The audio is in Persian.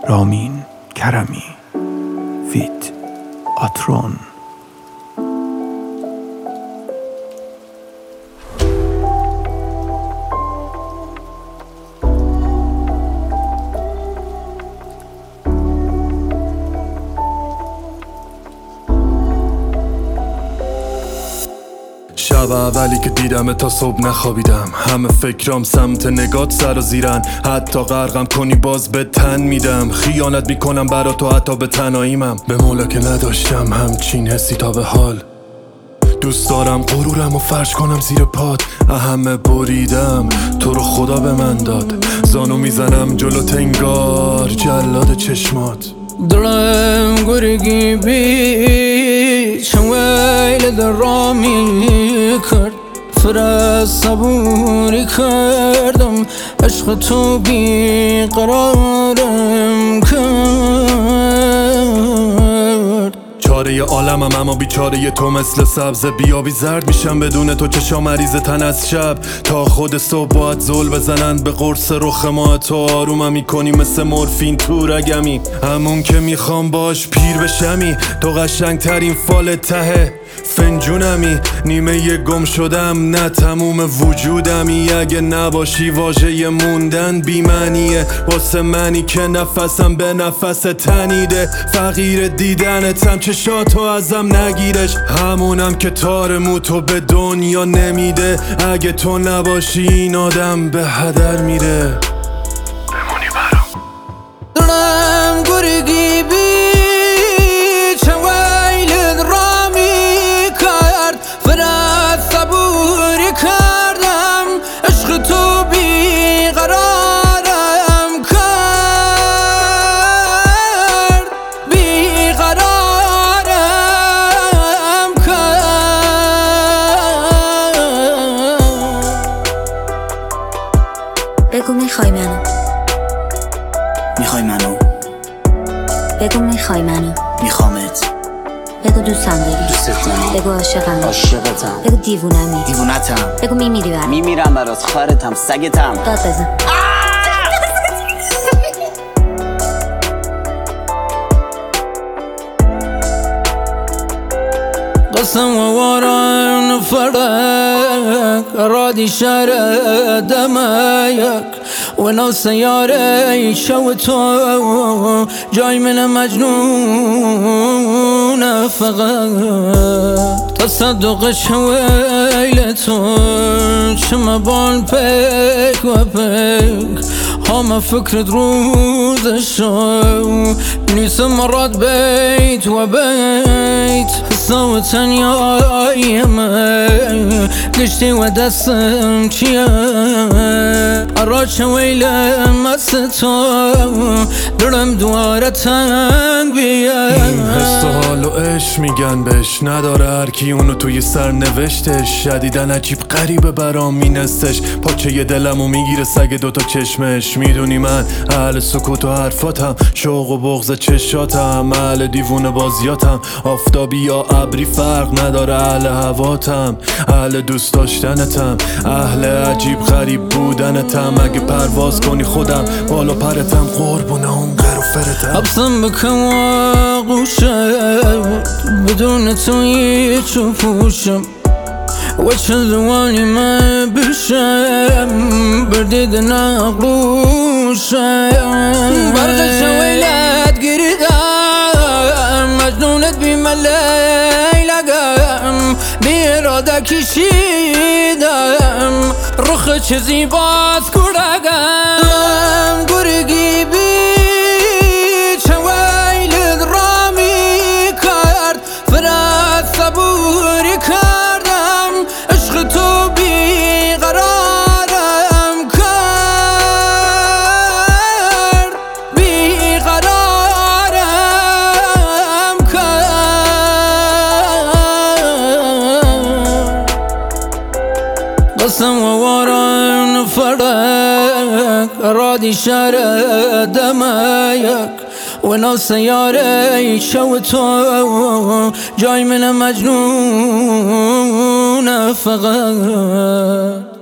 رامین کرمی فیت آترون. شب اولی که دیدم تا صبح نخوابیدم، همه فکرام سمت نگات سر و زیرن. حتی غرقم کنی باز به تن میدم، خیانت میکنم برا تو حتی به تنهاییمم. به مولا که نداشتم همچین حسی تا به حال. دوست دارم غرورم و فرش کنم زیر پات، همه بریدم تو رو خدا به من داد. زانو میزنم جلو تنگار جلاد چشمات. دلم گرگی بی چویل در رامی کرد، فرست صبوری کردم، عشق تو بی قرارم کرد. چاره عالمم اما بیچاره تو، مثل سبز بیابی زرد میشم بدون تو. چشام مریض تن از شب تا خود صبح باید زل بزنن به قرص رخ ما. تو آرومم میکنی مثل مورفین تو رگمی، همون که میخوام باش پیر بشمی. تو قشنگ ترین فال ته فنجونمی، نیمه گم شدم نه تموم وجودمی. اگه نباشی واژه موندن بی معنیه واسه منی که نفسم به نفس تنیده. فقیر دیدنتم چشاتو ازم نگیرش، همونم که تار موتو به دنیا نمیده. اگه تو نباشی این آدم به هدر میره. بمونی برام دلم گرگی بی بگو میخوای منو، میخوای منو، بگو میخوای منو، میخوامت، بگو دوستم داری، دوستت دارم، بگو عاشقم، عاشقتم، بگو دیوونمی، دیوونتم، بگو میمیری برام، میمیرم برات، خارتم، سگتم. داد بزن. قسم واران فرق رادي شارع دمايك ولو سيارة شوتو جاي من مجنون فقط تصدق شويلتو شما بان بيك وبيك هما فكرة روز الشو نيس مرات بيت وبيت صوتا يا يمي قشتي ودسم چيه اراچ ويله مستو درم دواره تنگ بیه. این حس و حال و عشق میگن بهش، نداره هرکی اونو توی سر نوشتش. شدیدن عجیب غریبه برام مینستش، پاچه دلمو میگیره سگ دوتا چشمش. میدونی من اهل سکوت و حرفاتم، شوق و بغض چشاتم، اهل دیوونه بازیاتم. آفتابی یا ابری فرق نداره، اهل هواتم، اهل دوست داشتنتم، اهل عجیب غریب بودنتم. اگه پرواز کنی خودم بالا پرتم، قربونه اون قروفرتم. ابسم بکن واقوشم بدون تو هیچ و پوشم و چه زوانی من بشم بردید نقروشم. برق شویلت گریدم مجنونت بیملیلگم بی اراده کشیدم رخ چه زیباست کرگم گرگی بی چویلت رامی کرد فرست صبوری کردم عشق تو بی قرارم کرد بی قرارم کرد. قسم واران فرق رادي شارع دمايك ولو سيارة شوتو جاي من مجنون فقط